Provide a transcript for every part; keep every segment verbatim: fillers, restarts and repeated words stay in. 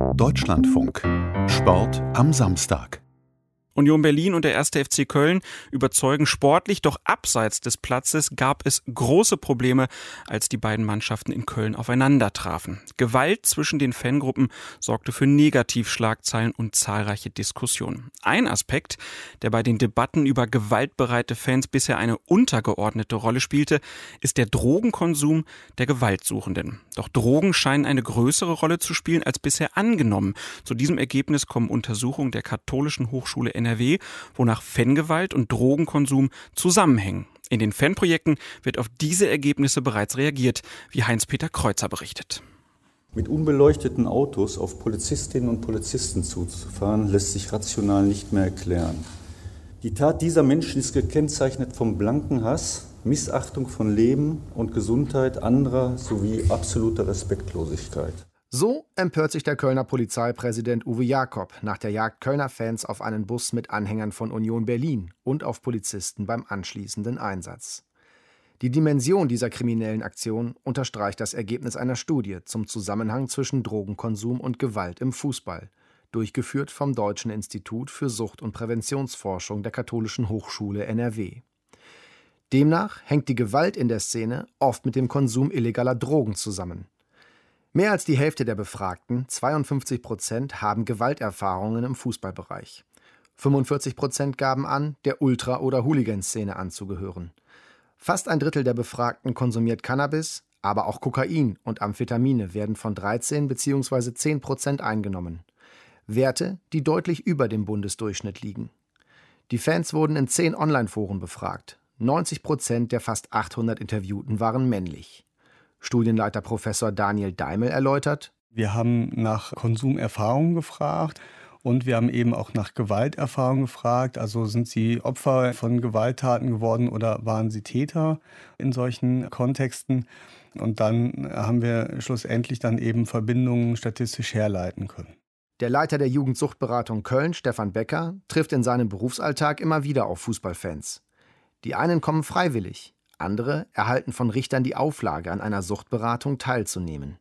Deutschlandfunk. Sport am Samstag. Union Berlin und der erste F C Köln überzeugen sportlich, doch abseits des Platzes gab es große Probleme, als die beiden Mannschaften in Köln aufeinander trafen. Gewalt zwischen den Fangruppen sorgte für Negativschlagzeilen und zahlreiche Diskussionen. Ein Aspekt, der bei den Debatten über gewaltbereite Fans bisher eine untergeordnete Rolle spielte, ist der Drogenkonsum der Gewaltsuchenden. Doch Drogen scheinen eine größere Rolle zu spielen als bisher angenommen. Zu diesem Ergebnis kommen Untersuchungen der Katholischen Hochschule N R W, wonach Fangewalt und Drogenkonsum zusammenhängen. In den Fanprojekten wird auf diese Ergebnisse bereits reagiert, wie Heinz-Peter Kreuzer berichtet. Mit unbeleuchteten Autos auf Polizistinnen und Polizisten zuzufahren, lässt sich rational nicht mehr erklären. Die Tat dieser Menschen ist gekennzeichnet vom blanken Hass, Missachtung von Leben und Gesundheit anderer sowie absoluter Respektlosigkeit. So empört sich der Kölner Polizeipräsident Uwe Jakob nach der Jagd Kölner Fans auf einen Bus mit Anhängern von Union Berlin und auf Polizisten beim anschließenden Einsatz. Die Dimension dieser kriminellen Aktion unterstreicht das Ergebnis einer Studie zum Zusammenhang zwischen Drogenkonsum und Gewalt im Fußball, durchgeführt vom Deutschen Institut für Sucht- und Präventionsforschung der Katholischen Hochschule N R W. Demnach hängt die Gewalt in der Szene oft mit dem Konsum illegaler Drogen zusammen. Mehr als die Hälfte der Befragten, zweiundfünfzig Prozent, haben Gewalterfahrungen im Fußballbereich. fünfundvierzig Prozent gaben an, der Ultra- oder Hooligan-Szene anzugehören. Fast ein Drittel der Befragten konsumiert Cannabis, aber auch Kokain und Amphetamine werden von dreizehn bzw. zehn Prozent eingenommen. Werte, die deutlich über dem Bundesdurchschnitt liegen. Die Fans wurden in zehn Online-Foren befragt. neunzig Prozent der fast achthundert Interviewten waren männlich. Studienleiter Professor Daniel Daimel erläutert: Wir haben nach Konsumerfahrungen gefragt und wir haben eben auch nach Gewalterfahrungen gefragt. Also sind Sie Opfer von Gewalttaten geworden oder waren Sie Täter in solchen Kontexten? Und dann haben wir schlussendlich dann eben Verbindungen statistisch herleiten können. Der Leiter der Jugendsuchtberatung Köln, Stefan Becker, trifft in seinem Berufsalltag immer wieder auf Fußballfans. Die einen kommen freiwillig. Andere erhalten von Richtern die Auflage, an einer Suchtberatung teilzunehmen.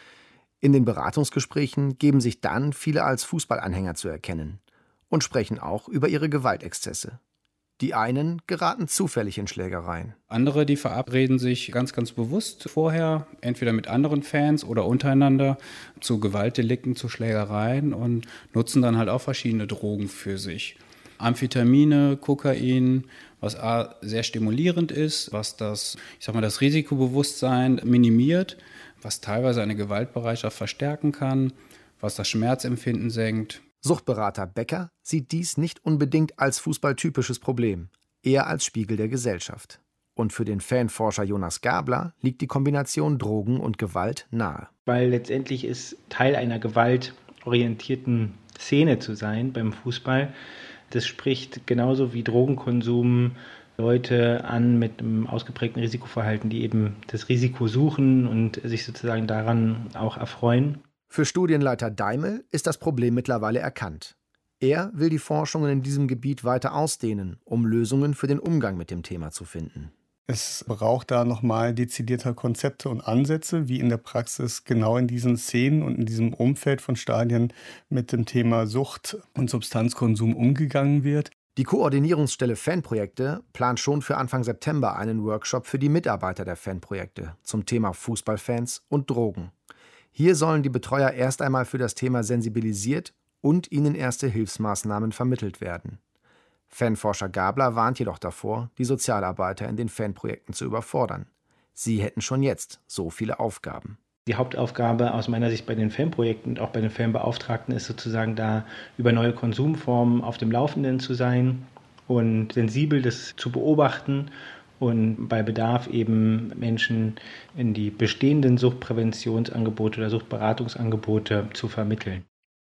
In den Beratungsgesprächen geben sich dann viele als Fußballanhänger zu erkennen und sprechen auch über ihre Gewaltexzesse. Die einen geraten zufällig in Schlägereien. Andere, die verabreden sich ganz, ganz bewusst vorher, entweder mit anderen Fans oder untereinander, zu Gewaltdelikten, zu Schlägereien und nutzen dann halt auch verschiedene Drogen für sich. Amphetamine, Kokain, was A, sehr stimulierend ist, was das, ich sag mal, das Risikobewusstsein minimiert, was teilweise eine Gewaltbereitschaft verstärken kann, was das Schmerzempfinden senkt. Suchtberater Becker sieht dies nicht unbedingt als fußballtypisches Problem, eher als Spiegel der Gesellschaft. Und für den Fanforscher Jonas Gabler liegt die Kombination Drogen und Gewalt nahe. Weil letztendlich ist Teil einer gewaltorientierten Szene zu sein beim Fußball. Das spricht genauso wie Drogenkonsum Leute an mit einem ausgeprägten Risikoverhalten, die eben das Risiko suchen und sich sozusagen daran auch erfreuen. Für Studienleiter Daimel ist das Problem mittlerweile erkannt. Er will die Forschungen in diesem Gebiet weiter ausdehnen, um Lösungen für den Umgang mit dem Thema zu finden. Es braucht da nochmal dezidierter Konzepte und Ansätze, wie in der Praxis genau in diesen Szenen und in diesem Umfeld von Stadien mit dem Thema Sucht und Substanzkonsum umgegangen wird. Die Koordinierungsstelle Fanprojekte plant schon für Anfang September einen Workshop für die Mitarbeiter der Fanprojekte zum Thema Fußballfans und Drogen. Hier sollen die Betreuer erst einmal für das Thema sensibilisiert und ihnen erste Hilfsmaßnahmen vermittelt werden. Fanforscher Gabler warnt jedoch davor, die Sozialarbeiter in den Fanprojekten zu überfordern. Sie hätten schon jetzt so viele Aufgaben. Die Hauptaufgabe aus meiner Sicht bei den Fanprojekten und auch bei den Fanbeauftragten ist sozusagen da, über neue Konsumformen auf dem Laufenden zu sein und sensibel das zu beobachten und bei Bedarf eben Menschen in die bestehenden Suchtpräventionsangebote oder Suchtberatungsangebote zu vermitteln.